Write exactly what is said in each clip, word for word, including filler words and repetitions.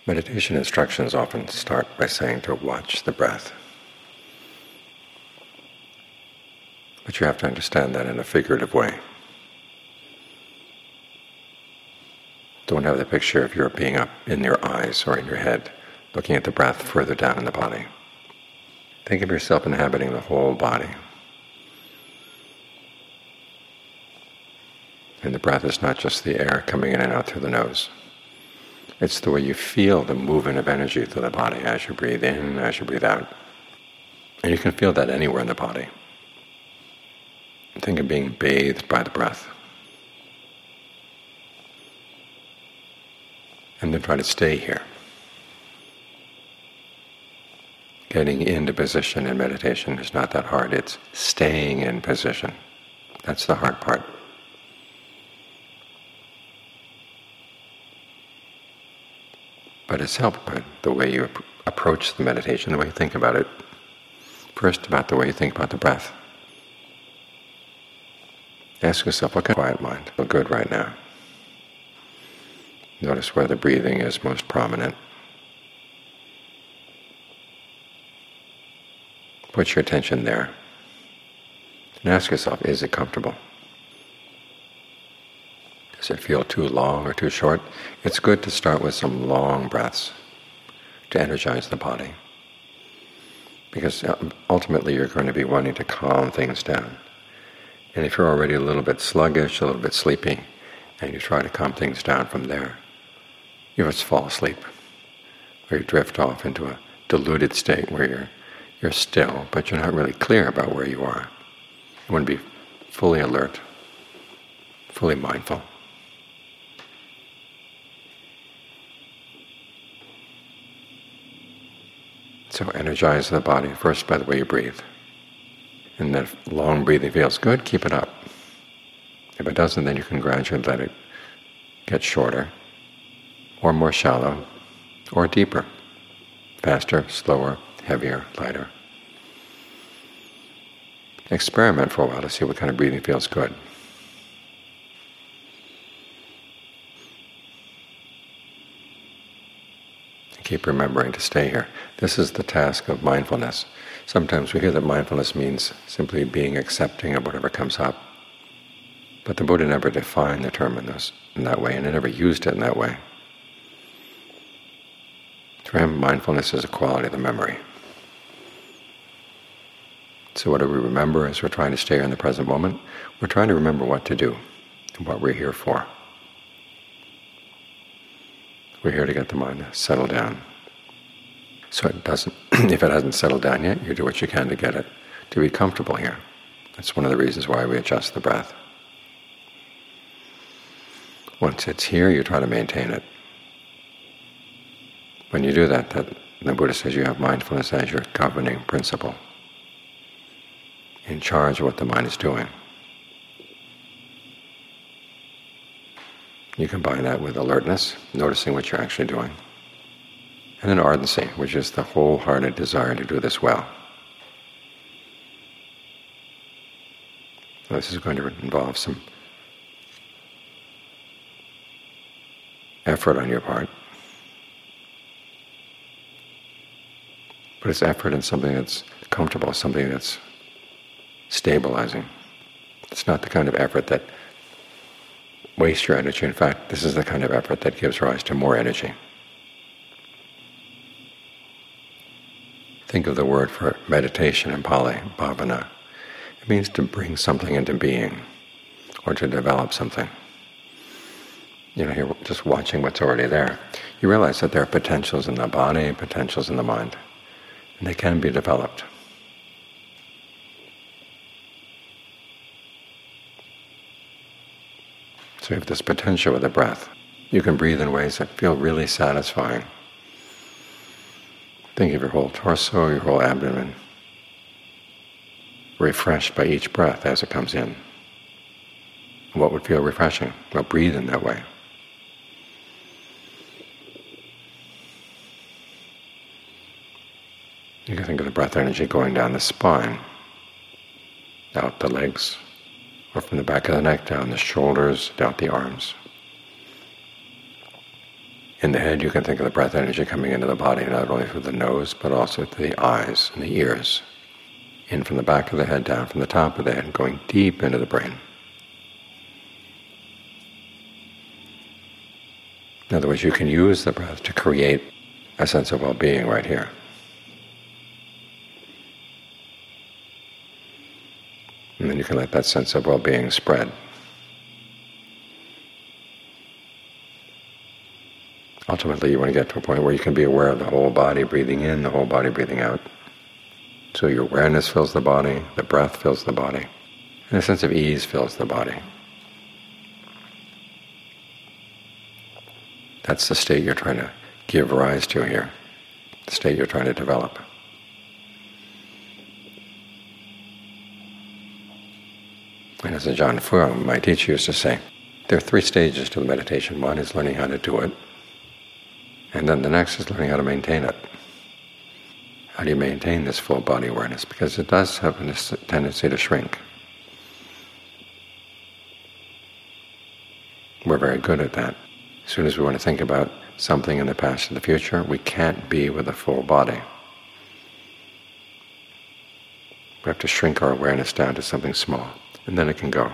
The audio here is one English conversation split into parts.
Meditation instructions often start by saying to watch the breath. But you have to understand that in a figurative way. Don't have the picture of your being up in your eyes or in your head, looking at the breath further down in the body. Think of yourself inhabiting the whole body. And the breath is not just the air coming in and out through the nose. It's the way you feel the movement of energy through the body as you breathe in, as you breathe out. And you can feel that anywhere in the body. Think of being bathed by the breath. And then try to stay here. Getting into position in meditation is not that hard. It's staying in position. That's the hard part. But it's helped by the way you ap- approach the meditation, the way you think about it. First, about the way you think about the breath. Ask yourself, what kind of quiet mind feel good right now? Notice where the breathing is most prominent. Put your attention there. And ask yourself, is it comfortable? Does it feel too long or too short? It's good to start with some long breaths to energize the body. Because ultimately you're going to be wanting to calm things down. And if you're already a little bit sluggish, a little bit sleepy, and you try to calm things down from there, you just fall asleep. Or you drift off into a diluted state where you're, you're still, but you're not really clear about where you are. You want to be fully alert, fully mindful. So energize the body first by the way you breathe. And then if long breathing feels good, keep it up. If it doesn't, then you can gradually let it get shorter, or more shallow, or deeper, faster, slower, heavier, lighter. Experiment for a while to see what kind of breathing feels good. Keep remembering to stay here. This is the task of mindfulness. Sometimes we hear that mindfulness means simply being accepting of whatever comes up. But the Buddha never defined the term in, this, in that way, and he never used it in that way. For him, mindfulness is a quality of the memory. So what do we remember as we're trying to stay here in the present moment? We're trying to remember what to do and what we're here for. We're here to get the mind to settle down. So it doesn't, if it hasn't settled down yet, you do what you can to get it to be comfortable here. That's one of the reasons why we adjust the breath. Once it's here, you try to maintain it. When you do that, that the Buddha says you have mindfulness as your governing principle, in charge of what the mind is doing. You combine that with alertness, noticing what you're actually doing, and then ardency, which is the wholehearted desire to do this well. This is going to involve some effort on your part, but it's effort in something that's comfortable, something that's stabilizing. It's not the kind of effort that waste your energy. In fact, this is the kind of effort that gives rise to more energy. Think of the word for meditation in Pali, bhavana. It means to bring something into being, or to develop something. You know, you're just watching what's already there. You realize that there are potentials in the body, potentials in the mind, and they can be developed. So you have this potential with the breath. You can breathe in ways that feel really satisfying. Think of your whole torso, your whole abdomen, refreshed by each breath as it comes in. What would feel refreshing? Well, breathe in that way. You can think of the breath energy going down the spine, out the legs, or from the back of the neck down the shoulders, down the arms. In the head, you can think of the breath energy coming into the body, not only through the nose, but also through the eyes and the ears. In from the back of the head, down from the top of the head, going deep into the brain. In other words, you can use the breath to create a sense of well-being right here. And then you can let that sense of well-being spread. Ultimately, you want to get to a point where you can be aware of the whole body breathing in, the whole body breathing out. So your awareness fills the body, the breath fills the body, and a sense of ease fills the body. That's the state you're trying to give rise to here, the state you're trying to develop. And as Ajahn Fuang, my teacher, used to say, there are three stages to the meditation. One is learning how to do it, and then the next is learning how to maintain it. How do you maintain this full body awareness? Because it does have a tendency to shrink. We're very good at that. As soon as we want to think about something in the past or the future, we can't be with a full body. We have to shrink our awareness down to something small, and then it can go.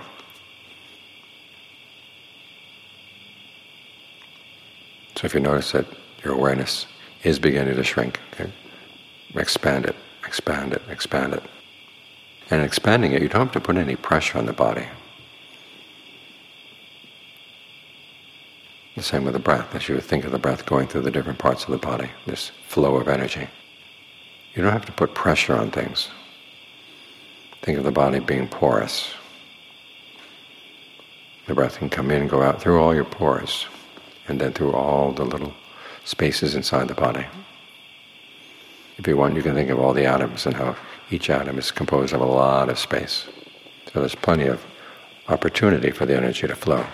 So if you notice that your awareness is beginning to shrink, okay, expand it, expand it, expand it. And expanding it, you don't have to put any pressure on the body. The same with the breath, as you would think of the breath going through the different parts of the body, this flow of energy. You don't have to put pressure on things. Think of the body being porous. The breath can come in and go out through all your pores, and then through all the little spaces inside the body. If you want, you can think of all the atoms and how each atom is composed of a lot of space. So there's plenty of opportunity for the energy to flow.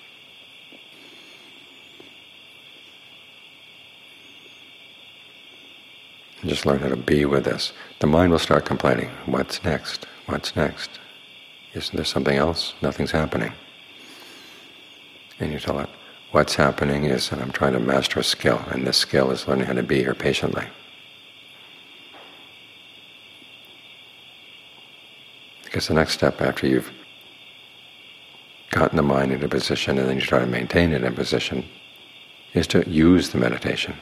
And just learn how to be with this. The mind will start complaining. What's next? What's next? Isn't there something else? Nothing's happening. And you tell it, what's happening is that I'm trying to master a skill, and this skill is learning how to be here patiently. Because the next step after you've gotten the mind into position and then you try to maintain it in position is to use the meditation.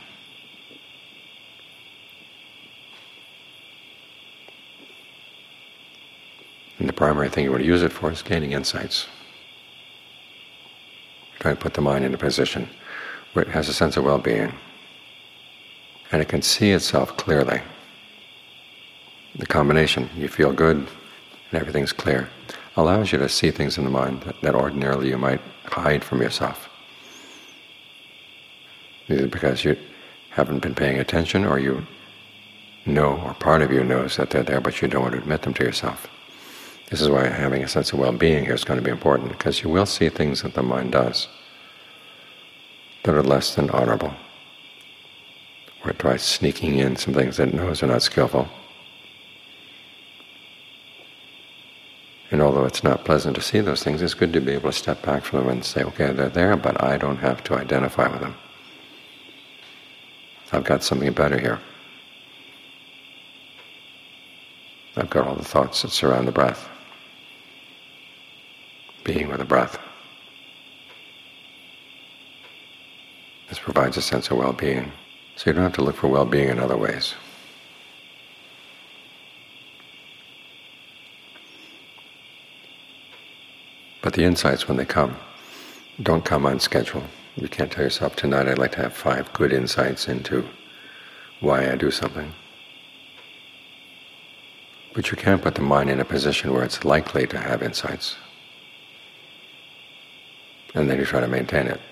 And the primary thing you want to use it for is gaining insights. Try to put the mind in a position where it has a sense of well-being and it can see itself clearly. The combination, you feel good and everything's clear, allows you to see things in the mind that, that ordinarily you might hide from yourself. Either because you haven't been paying attention, or you know, or part of you knows that they're there, but you don't want to admit them to yourself. This is why having a sense of well-being here is going to be important, because you will see things that the mind does that are less than honorable, or it tries sneaking in some things that it knows are not skillful. And although it's not pleasant to see those things, it's good to be able to step back from them and say, okay, they're there, but I don't have to identify with them. I've got something better here. I've got all the thoughts that surround the breath. Being with the breath. This provides a sense of well-being. So you don't have to look for well-being in other ways. But the insights, when they come, don't come on schedule. You can't tell yourself, tonight I'd like to have five good insights into why I do something. But you can put the mind in a position where it's likely to have insights. And then you try to maintain it.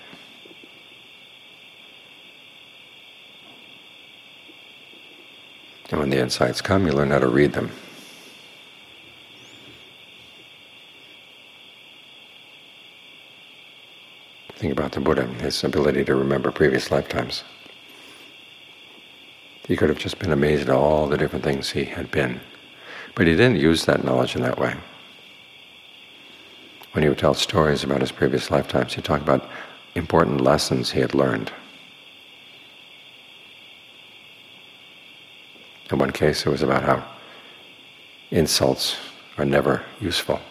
And when the insights come, you learn how to read them. Think about the Buddha, his ability to remember previous lifetimes. He could have just been amazed at all the different things he had been. But he didn't use that knowledge in that way. When he would tell stories about his previous lifetimes, he'd talk about important lessons he had learned. In one case it was about how insults are never useful.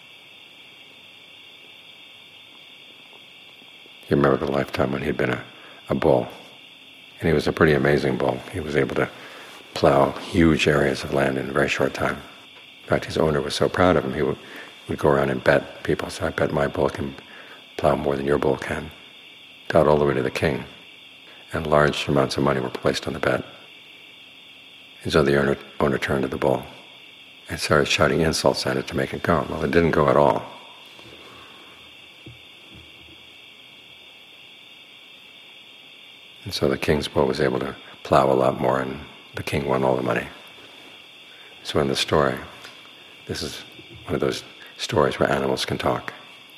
You remember the lifetime when he'd been a, a bull. And he was a pretty amazing bull. He was able to plow huge areas of land in a very short time. In fact, his owner was so proud of him, he would, would go around and bet people. So I bet my bull can plow more than your bull can. Got all the way to the king. And large amounts of money were placed on the bet. And so the owner, owner turned to the bull and started shouting insults at it to make it go. Well, it didn't go at all. And so the king's bull was able to plow a lot more, and the king won all the money. So in the story, this is one of those stories where animals can talk.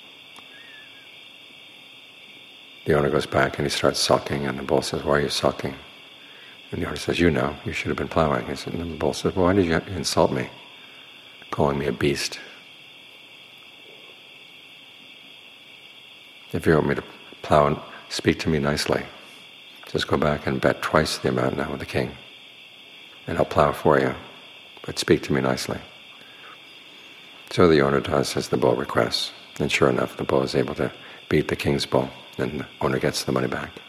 The owner goes back and he starts sulking, and the bull says, "Why are you sulking?" And the owner says, "You know, you should have been plowing." He said, and the bull says, "Well, why did you insult me, calling me a beast? If you want me to plow, and speak to me nicely. Just go back and bet twice the amount now with the king, and I'll plow for you, but speak to me nicely." So the owner does as the bull requests, and sure enough, the bull is able to beat the king's bull, and the owner gets the money back.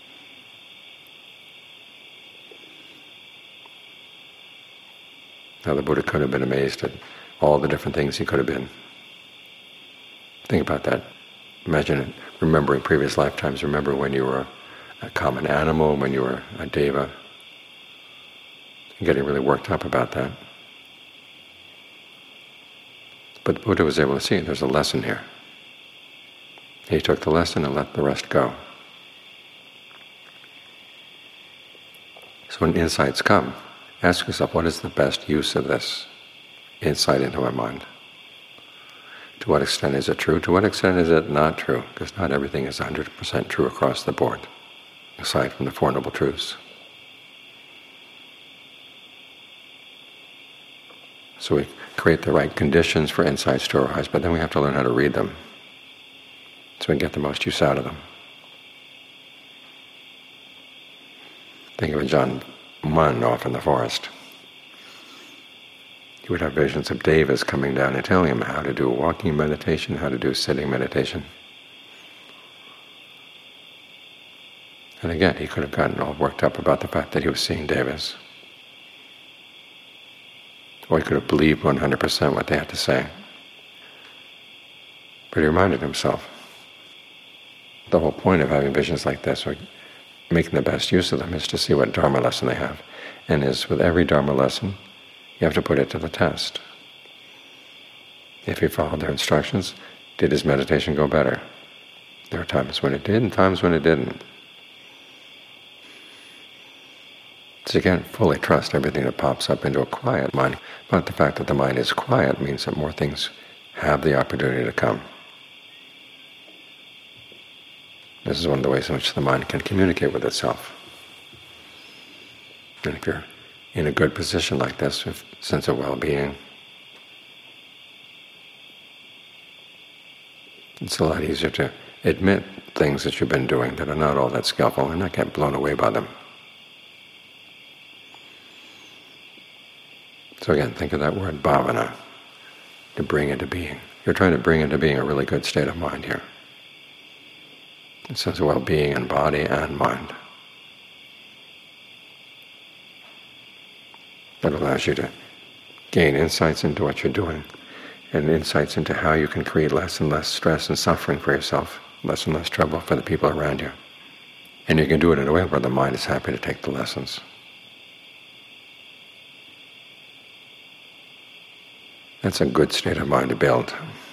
Now the Buddha could have been amazed at all the different things he could have been. Think about that. Imagine it, remembering previous lifetimes. Remember when you were a common animal, when you were a deva, and getting really worked up about that. But the Buddha was able to see there's a lesson here. He took the lesson and let the rest go. So when insights come, ask yourself, what is the best use of this insight into my mind? To what extent is it true? To what extent is it not true? Because not everything is one hundred percent true across the board, aside from the Four Noble Truths. So we create the right conditions for insights to arise, but then we have to learn how to read them so we can get the most use out of them. Think of Ajahn Mun off in the forest. He would have visions of devas coming down and telling him how to do walking meditation, how to do sitting meditation. And again, he could have gotten all worked up about the fact that he was seeing devas. Or he could have believed one hundred percent what they had to say. But he reminded himself, the whole point of having visions like this, or making the best use of them, is to see what Dharma lesson they have. And is with every Dharma lesson, you have to put it to the test. If he followed their instructions, did his meditation go better? There are times when it did and times when it didn't. So you can't fully trust everything that pops up into a quiet mind, but the fact that the mind is quiet means that more things have the opportunity to come. This is one of the ways in which the mind can communicate with itself. And if you're in a good position like this, with a sense of well-being, it's a lot easier to admit things that you've been doing that are not all that skillful and not get blown away by them. So again, think of that word bhavana, to bring into being. You're trying to bring into being a really good state of mind here. A sense of well-being in body and mind. That allows you to gain insights into what you're doing, and insights into how you can create less and less stress and suffering for yourself, less and less trouble for the people around you. And you can do it in a way where the mind is happy to take the lessons. That's a good state of mind to build.